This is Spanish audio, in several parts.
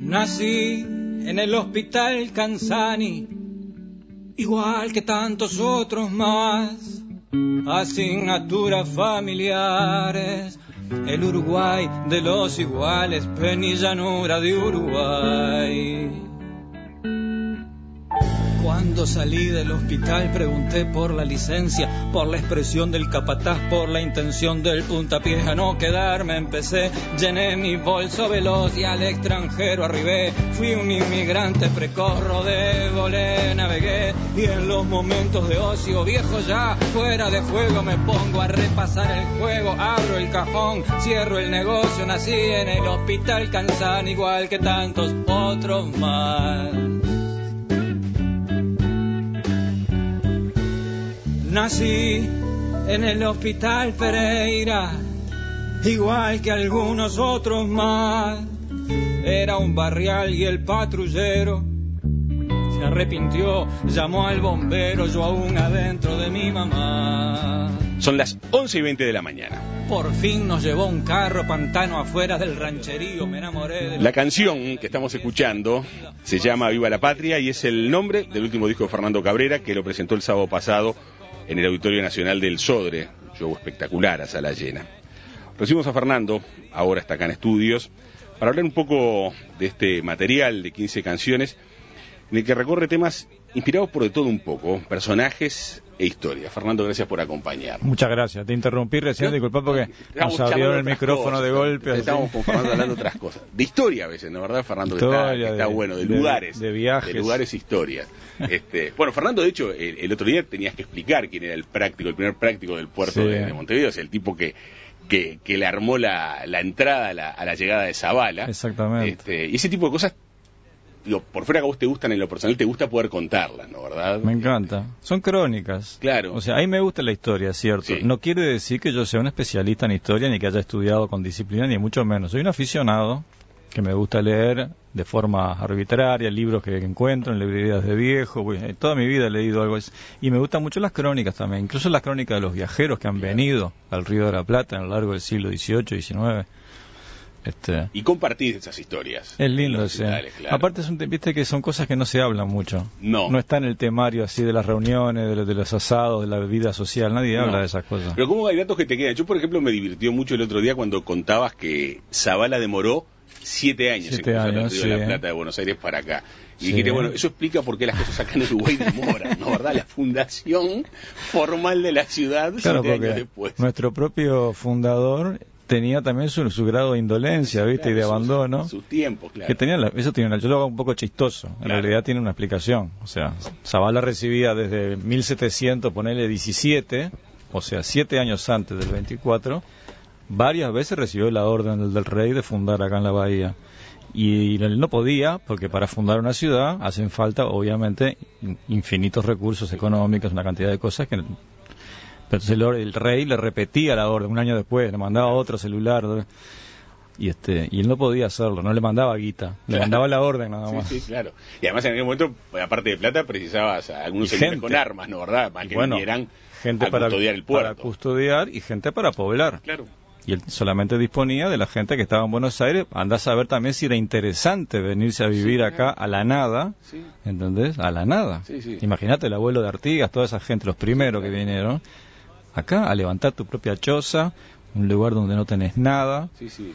Nací en el hospital Canzani, igual que tantos otros más. Asignaturas familiares, el Uruguay de los iguales, penillanura de Uruguay. Cuando salí del hospital pregunté por la licencia, por la expresión del capataz, por la intención del puntapié a no quedarme. Empecé, llené mi bolso veloz y al extranjero arribé. Fui un inmigrante precoz, rodé, volé, navegué. Y en los momentos de ocio viejo ya fuera de juego me pongo a repasar el juego. Abro el cajón, cierro el negocio. Nací en el hospital Canzani igual que tantos otros más. Nací en el hospital Pereira, igual que algunos otros más. Era un barrial y el patrullero se arrepintió, llamó al bombero, yo aún adentro de mi mamá. Son las 11:20 de la mañana. Por fin nos llevó un carro pantano afuera del rancherío, me enamoré de... La canción que estamos escuchando se llama Viva la Patria y es el nombre del último disco de Fernando Cabrera, que lo presentó el sábado pasado en el Auditorio Nacional del Sodre, show espectacular a sala llena. Recibimos a Fernando, ahora está acá en estudios, para hablar un poco de este material de 15 canciones, en el que recorre temas inspirados por de todo un poco, personajes e historias. Fernando, gracias por acompañarnos. Muchas gracias, te interrumpí recién, disculpa porque nos abrieron el micrófono de golpe. Estamos con Fernando hablando de otras cosas, de historia a veces, ¿no? ¿Verdad, Fernando? Historia, está bueno, de lugares, de viajes, de lugares, historias. Bueno, Fernando, de hecho, el otro día tenías que explicar quién era el primer práctico del puerto de Montevideo, es el tipo que le armó la entrada a la llegada de Zabala. Exactamente. Y ese tipo de cosas, por fuera que a vos te gustan, en lo personal te gusta poder contarlas, ¿no? ¿Verdad? Me encanta. Son crónicas. Claro. O sea, a mí me gusta la historia, ¿cierto? Sí. No quiere decir que yo sea un especialista en historia, ni que haya estudiado con disciplina, ni mucho menos. Soy un aficionado que me gusta leer de forma arbitraria, libros que encuentro en librerías de viejo. Toda mi vida he leído algo así. Y me gustan mucho las crónicas también, incluso las crónicas de los viajeros que han venido al Río de la Plata a lo largo del siglo XVIII, XIX. Y compartís esas historias. Es lindo, sí. Claro. Aparte, viste que son cosas que no se hablan mucho. No está en el temario así de las reuniones, de los asados, de la vida social. Nadie habla de esas cosas. Pero ¿cómo hay datos que te quedan? Yo, por ejemplo, me divirtió mucho el otro día cuando contabas que Zabala demoró 7 años en cruzar el Río de la Plata de Buenos Aires para acá. Y dijiste, bueno, eso explica por qué las cosas acá en Uruguay demoran, ¿no? ¿Verdad? La fundación formal de la ciudad, claro, 7 años después. Nuestro propio fundador tenía también su grado de indolencia, ¿viste? Claro, y de abandono. Sus tiempos, claro. Que eso tiene yo lo hago un poco chistoso. En realidad tiene una explicación. O sea, Zabala recibía desde 1700, ponele 17, o sea, 7 años antes del 24, varias veces recibió la orden del rey de fundar acá en la bahía. Y él no podía, porque para fundar una ciudad hacen falta, obviamente, infinitos recursos económicos, una cantidad de cosas que... Pero el rey le repetía la orden un año después, le mandaba otro celular y él no podía hacerlo, no le mandaba guita, le mandaba la orden nada más. Sí, claro. Y además en aquel momento, aparte de plata, precisabas a algunos celulares con armas, ¿no? ¿Verdad? Para que vinieran gente a custodiar el puerto. Para custodiar y gente para poblar. Claro. Y él solamente disponía de la gente que estaba en Buenos Aires. Andás a ver también si era interesante venirse a vivir acá a la nada, ¿entendés? A la nada. Imagínate el abuelo de Artigas, toda esa gente, los primeros que vinieron acá a levantar tu propia choza, un lugar donde no tenés nada. Sí,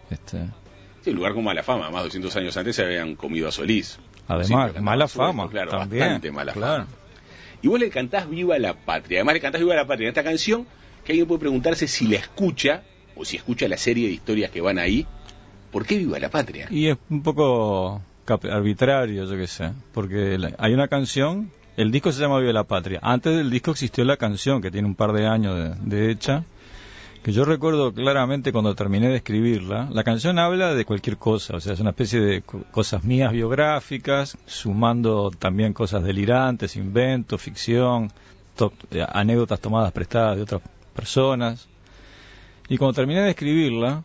un lugar con mala fama. Más de 200 años antes se habían comido a Solís. Además, mala fama. Claro, también, bastante mala fama. Y vos le cantás Viva la Patria. Además le cantás Viva la Patria en esta canción, que alguien puede preguntarse si la escucha, o si escucha la serie de historias que van ahí. ¿Por qué Viva la Patria? Y es un poco arbitrario, yo qué sé. Porque hay una canción... El disco se llama Viva la Patria. Antes del disco existió la canción, que tiene un par de años de hecha, que yo recuerdo claramente cuando terminé de escribirla. La canción habla de cualquier cosa, o sea, es una especie de cosas mías biográficas, sumando también cosas delirantes, inventos, ficción, anécdotas tomadas prestadas de otras personas. Y cuando terminé de escribirla,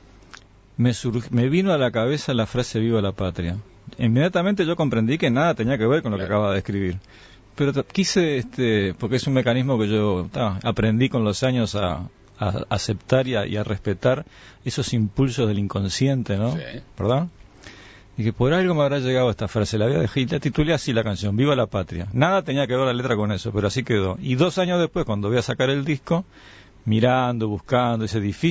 me vino a la cabeza la frase Viva la Patria. Inmediatamente yo comprendí que nada tenía que ver con lo que acababa de escribir, pero quise, porque es un mecanismo que yo aprendí con los años a aceptar y a respetar esos impulsos del inconsciente, ¿no? Sí. ¿Verdad? Y que por algo me habrá llegado esta frase, la titulé así la canción, Viva la Patria. Nada tenía que ver la letra con eso, pero así quedó. Y 2 años después, cuando voy a sacar el disco, mirando, buscando,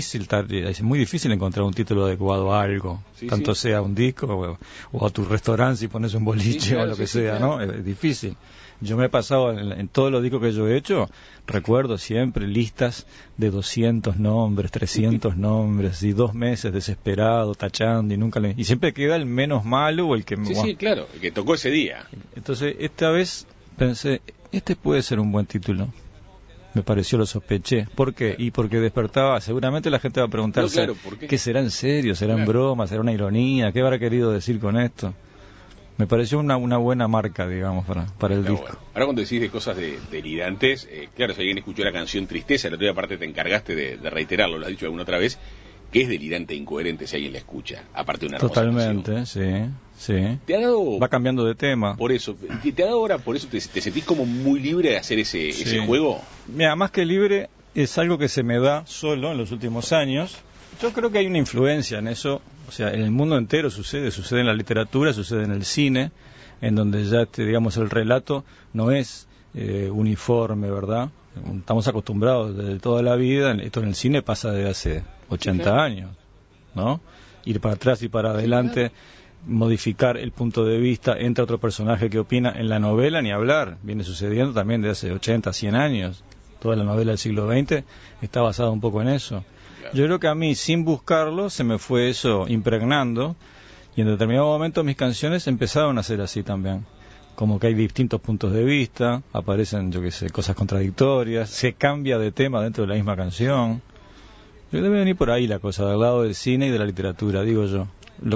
es muy difícil encontrar un título adecuado a algo, tanto sea un disco o a tu restaurante si pones un boliche o lo que sea, claro. ¿No? Es difícil. Yo me he pasado en todos los discos que yo he hecho, recuerdo siempre listas de 200 nombres, 300 nombres, y 2 meses desesperado, tachando, y siempre queda el menos malo o el que... Sí, claro, el que tocó ese día. Entonces, esta vez pensé, este puede ser un buen título. Me pareció, lo sospeché. ¿Por qué? Y porque despertaba, seguramente la gente va a preguntarse, ¿qué será en serio? ¿Será en broma? ¿Será una ironía? ¿Qué habrá querido decir con esto? Me pareció una buena marca, digamos, para el disco. Bueno. Ahora cuando decís de cosas delirantes, claro, si alguien escuchó la canción Tristeza, la otra parte te encargaste de reiterarlo, lo has dicho alguna otra vez, que es delirante e incoherente si alguien la escucha, aparte de una hermosa Totalmente, canción. sí. ¿Te ha dado... Va cambiando de tema. Por eso, ¿te ha dado ahora, por eso te sentís como muy libre de hacer ese juego? Mira, más que libre, es algo que se me da solo en los últimos años. Yo creo que hay una influencia en eso, o sea, en el mundo entero sucede en la literatura, sucede en el cine, en donde ya, digamos, el relato no es uniforme, ¿verdad? Estamos acostumbrados desde toda la vida, esto en el cine pasa desde hace 80 años, ¿no? Ir para atrás y para adelante, modificar el punto de vista, entra otro personaje que opina. En la novela ni hablar, viene sucediendo también desde hace 80, 100 años. Toda la novela del siglo XX está basada un poco en eso. Yo creo que a mí, sin buscarlo, se me fue eso impregnando, y en determinado momento mis canciones empezaron a ser así también. Como que hay distintos puntos de vista, aparecen, cosas contradictorias, se cambia de tema dentro de la misma canción. Debe venir por ahí la cosa, del lado del cine y de la literatura, digo yo.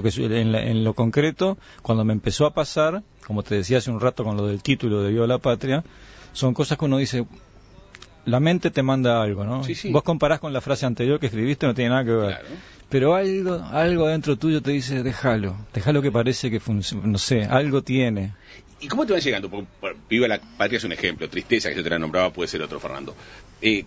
En lo concreto, cuando me empezó a pasar, como te decía hace un rato con lo del título de Viva la Patria, son cosas que uno dice... La mente te manda algo, ¿no? Sí. Vos comparás con la frase anterior que escribiste, no tiene nada que ver. Claro. Pero algo adentro tuyo te dice, déjalo que parece que funciona, no sé, algo tiene. ¿Y cómo te van llegando? Viva la Patria es un ejemplo, Tristeza, que yo te la nombraba, puede ser otro, Fernando. De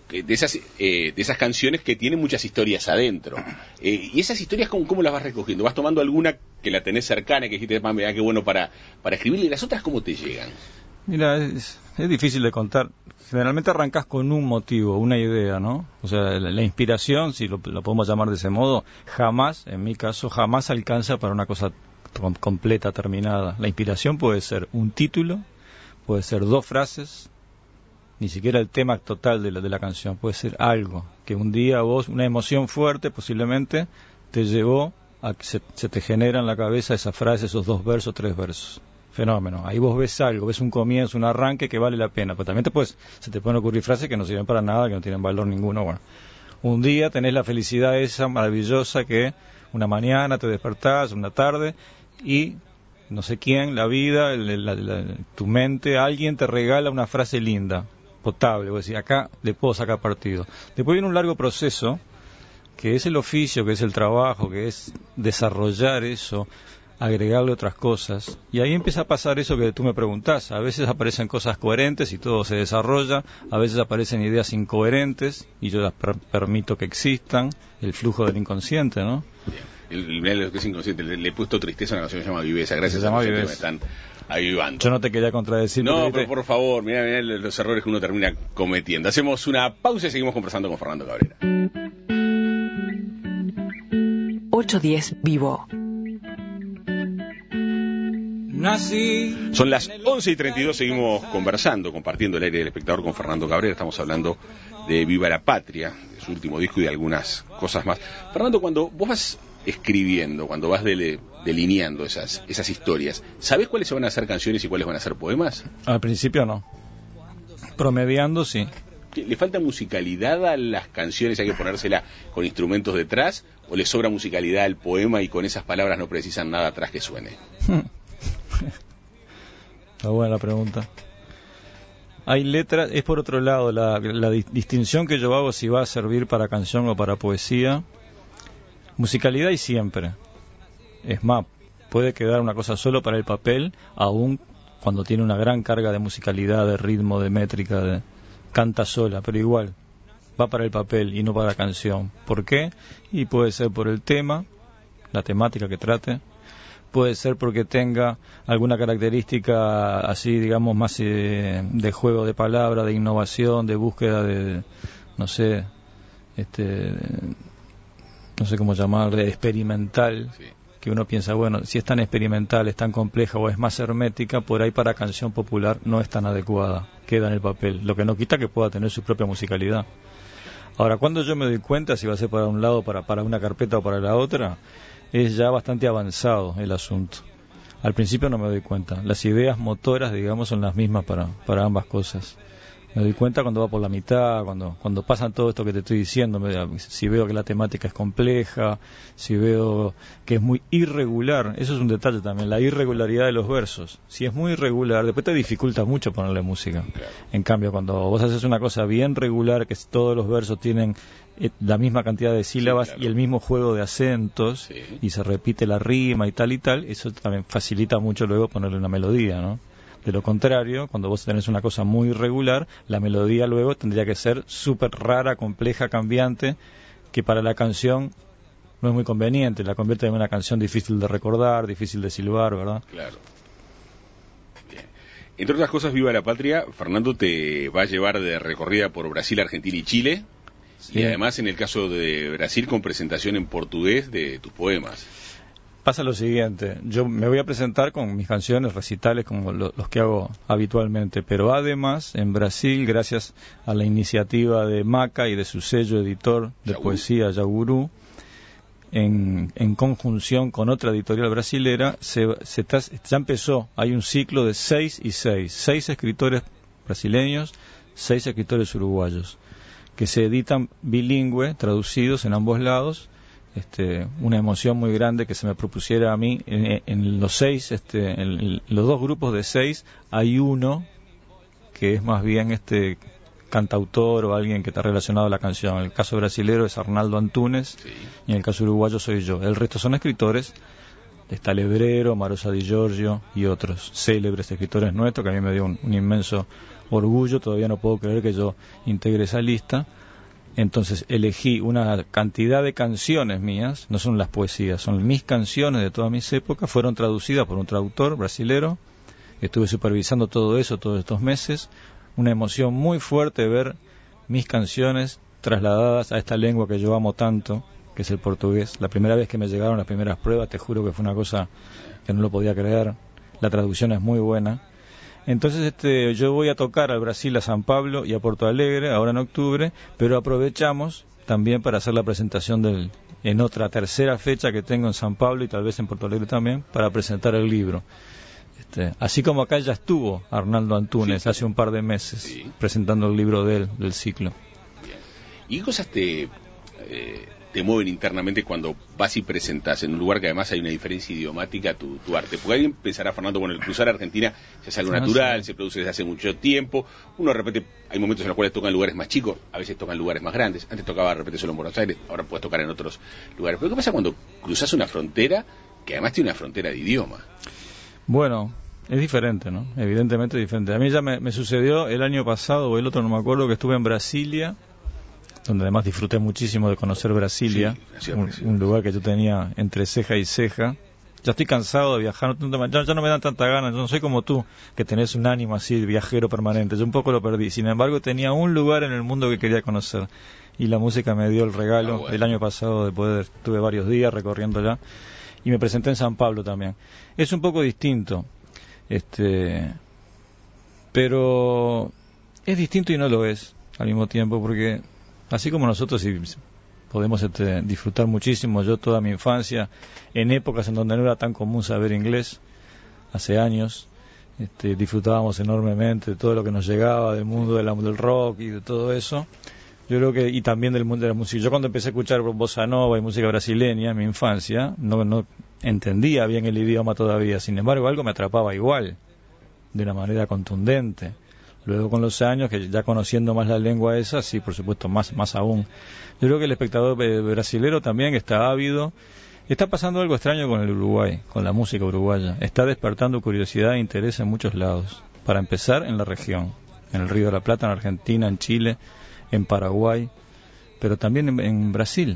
esas canciones que tienen muchas historias adentro. Y esas historias, ¿cómo las vas recogiendo? ¿Vas tomando alguna que la tenés cercana, que dijiste, mira, qué bueno para escribirle? ¿Y las otras cómo te llegan? Mira, es difícil de contar. Generalmente arrancás con un motivo, una idea, ¿no? O sea, la inspiración, si lo podemos llamar de ese modo, en mi caso, jamás alcanza para una cosa completa, terminada. La inspiración puede ser un título, puede ser 2 frases, ni siquiera el tema total de la canción, puede ser algo que un día vos, una emoción fuerte posiblemente, te llevó a que se te genera en la cabeza esa frase, esos 2 versos, 3 versos. Fenómeno. Ahí vos ves algo, ves un comienzo, un arranque que vale la pena, pero también se te pueden ocurrir frases que no sirven para nada, que no tienen valor ninguno. Bueno, un día tenés la felicidad esa maravillosa que una mañana te despertás, una tarde, y no sé quién, la vida, tu mente, alguien te regala una frase linda, potable, vos decís, acá le puedo sacar partido. Después viene un largo proceso, que es el oficio, que es el trabajo, que es desarrollar eso, agregarle otras cosas, y ahí empieza a pasar eso que tú me preguntás. A veces aparecen cosas coherentes y todo se desarrolla, a veces aparecen ideas incoherentes y yo las permito que existan, el flujo del inconsciente, ¿no? Bien. Lo que es inconsciente, le he puesto Tristeza a una canción que se llama Viveza, gracias a los que me están ayudando. Yo no te quería contradecir. No, pero por favor, mira los errores que uno termina cometiendo. Hacemos una pausa y seguimos conversando con Fernando Cabrera. 810 Vivo. Son las 11:32, seguimos conversando, compartiendo el aire del espectador con Fernando Cabrera. Estamos hablando de Viva la Patria, de su último disco y de algunas cosas más. Fernando, cuando vos vas escribiendo, cuando vas delineando esas historias, ¿sabés cuáles se van a hacer canciones y cuáles van a ser poemas? Al principio no. Promediando, sí. ¿Le falta musicalidad a las canciones? ¿Hay que ponérsela con instrumentos detrás? ¿O le sobra musicalidad al poema y con esas palabras no precisan nada atrás que suene? Está buena la pregunta. Hay letras, es por otro lado la distinción que yo hago si va a servir para canción o para poesía. Musicalidad y siempre. Es más, puede quedar una cosa solo para el papel, aún cuando tiene una gran carga de musicalidad, de ritmo, de métrica, canta sola, pero igual va para el papel y no para la canción. ¿Por qué? Y puede ser por el tema, la temática que trate. puede ser porque tenga alguna característica así, digamos, más de juego de palabra, de innovación, de búsqueda de, no sé, no sé cómo llamarle, experimental, sí. Que uno piensa, bueno, si es tan experimental, es tan compleja o es más hermética, por ahí para canción popular no es tan adecuada, queda en el papel, lo que no quita que pueda tener su propia musicalidad. Ahora, cuando yo me doy cuenta si va a ser para un lado, para una carpeta o para la otra, es ya bastante avanzado el asunto. Al principio no me doy cuenta, las ideas motoras, digamos, son las mismas para ambas cosas. Me doy cuenta cuando va por la mitad, cuando pasan todo esto que te estoy diciendo, si veo que la temática es compleja, si veo que es muy irregular, eso es un detalle también, la irregularidad de los versos. Si es muy irregular, después te dificulta mucho ponerle música. En cambio, cuando vos haces una cosa bien regular, que todos los versos tienen la misma cantidad de sílabas, sí, claro, y el mismo juego de acentos, sí, y se repite la rima y tal, eso también facilita mucho luego ponerle una melodía, ¿no? De lo contrario, cuando vos tenés una cosa muy irregular, la melodía luego tendría que ser súper rara, compleja, cambiante, que para la canción no es muy conveniente, la convierte en una canción difícil de recordar, difícil de silbar, ¿verdad? Claro. Bien. Entre otras cosas, Viva la Patria, Fernando te va a llevar de recorrida por Brasil, Argentina y Chile, sí, y además en el caso de Brasil con presentación en portugués de tus poemas. Pasa lo siguiente, yo me voy a presentar con mis canciones, recitales como los que hago habitualmente, pero además en Brasil, gracias a la iniciativa de Maca y de su sello editor de poesía, Yaugurú, en conjunción con otra editorial brasilera, ya empezó, hay un ciclo de 6 y 6, 6 escritores brasileños, 6 escritores uruguayos, que se editan bilingüe, traducidos en ambos lados. Una emoción muy grande que se me propusiera a mí en los 6, en los dos grupos de 6 hay uno que es más bien cantautor o alguien que está relacionado a la canción. En el caso brasilero es Arnaldo Antunes, sí, y en el caso uruguayo soy yo. El resto son escritores, está Lebrero, Marosa Di Giorgio y otros célebres escritores nuestros, que a mí me dio un inmenso orgullo. Todavía no puedo creer que yo integre esa lista. Entonces elegí una cantidad de canciones mías, no son las poesías, son mis canciones de todas mis épocas, fueron traducidas por un traductor brasilero, estuve supervisando todo eso todos estos meses, una emoción muy fuerte ver mis canciones trasladadas a esta lengua que yo amo tanto, que es el portugués. La primera vez que me llegaron las primeras pruebas, te juro que fue una cosa que no lo podía creer, la traducción es muy buena. Entonces yo voy a tocar al Brasil, a San Pablo y a Porto Alegre ahora en octubre, pero aprovechamos también para hacer la presentación en otra tercera fecha que tengo en San Pablo y tal vez en Porto Alegre también, para presentar el libro. Así como acá ya estuvo Arnaldo Antunes, sí, hace un par de meses, sí, presentando el libro del ciclo. Bien. ¿Y qué cosas te mueven internamente cuando vas y presentas en un lugar que además hay una diferencia idiomática tu arte? Porque alguien pensará, Fernando, bueno, el cruzar a Argentina ya es algo natural, sí, se produce desde hace mucho tiempo, uno de repente, hay momentos en los cuales tocan lugares más chicos, a veces tocan lugares más grandes, antes tocaba de repente solo en Buenos Aires, ahora puedes tocar en otros lugares, pero ¿qué pasa cuando cruzas una frontera que además tiene una frontera de idioma? Bueno, es diferente, ¿no? Evidentemente es diferente. A mí ya me sucedió el año pasado o el otro, no me acuerdo, que estuve en Brasilia, donde además disfruté muchísimo de conocer Brasilia, sí, un lugar que yo tenía entre ceja y ceja. Ya estoy cansado de viajar, ya no me dan tanta ganas, yo no soy como tú, que tenés un ánimo así, viajero permanente, yo un poco lo perdí. Sin embargo, tenía un lugar en el mundo que quería conocer, y la música me dio el regalo el año pasado de poder, estuve varios días recorriendo ya, y me presenté en San Pablo también. Es un poco distinto, pero es distinto y no lo es al mismo tiempo, porque así como nosotros podemos disfrutar muchísimo, yo toda mi infancia, en épocas en donde no era tan común saber inglés, hace años, disfrutábamos enormemente de todo lo que nos llegaba del mundo del rock y de todo eso. Yo creo que, y también del mundo de la música. Yo cuando empecé a escuchar bossa nova y música brasileña en mi infancia, no entendía bien el idioma todavía, sin embargo algo me atrapaba igual, de una manera contundente. Luego con los años, que ya conociendo más la lengua esa, sí, por supuesto, más aún. Yo creo que el espectador brasilero también está ávido. Está pasando algo extraño con el Uruguay, con la música uruguaya. Está despertando curiosidad e interés en muchos lados. Para empezar, en la región, en el Río de la Plata, en Argentina, en Chile, en Paraguay, pero también en Brasil.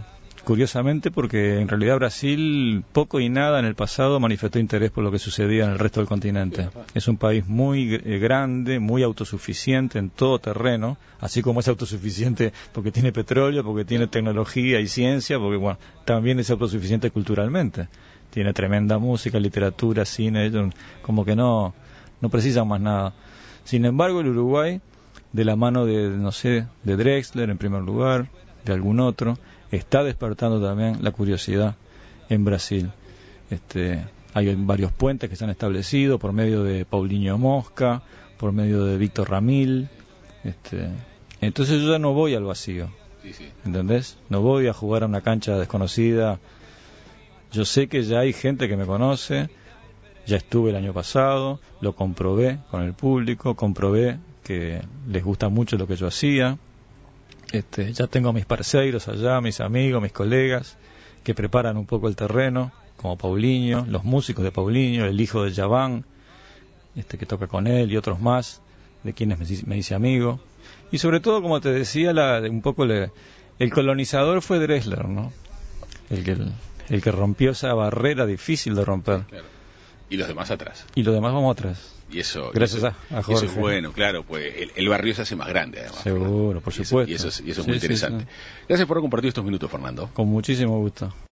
curiosamente, porque en realidad Brasil poco y nada en el pasado manifestó interés por lo que sucedía en el resto del continente. Es un país muy grande, muy autosuficiente en todo terreno, así como es autosuficiente porque tiene petróleo, porque tiene tecnología y ciencia, porque bueno, también es autosuficiente culturalmente. Tiene tremenda música, literatura, cine, ellos como que no precisan más nada. Sin embargo, el Uruguay, de la mano de, no sé, de Drexler en primer lugar, de algún otro, está despertando también la curiosidad en Brasil. Hay varios puentes que se han establecido por medio de Paulinho Mosca, por medio de Víctor Ramil. Entonces yo ya no voy al vacío, ¿entendés? No voy a jugar a una cancha desconocida. Yo sé que ya hay gente que me conoce, ya estuve el año pasado, lo comprobé con el público, comprobé que les gusta mucho lo que yo hacía. Ya tengo mis parceiros allá, mis amigos, mis colegas, que preparan un poco el terreno, como Paulinho, los músicos de Paulinho, el hijo de Javan, que toca con él, y otros más, de quienes me hice amigo. Y sobre todo, como te decía, un poco el colonizador fue Drexler, ¿no? El que rompió esa barrera difícil de romper. Claro. Y los demás atrás. Y los demás vamos atrás. Y eso, gracias a Jorge. Eso es bueno, claro, pues el barrio se hace más grande, además. Seguro, por supuesto. Y eso es muy interesante. Sí. Gracias por compartir estos minutos, Fernando. Con muchísimo gusto.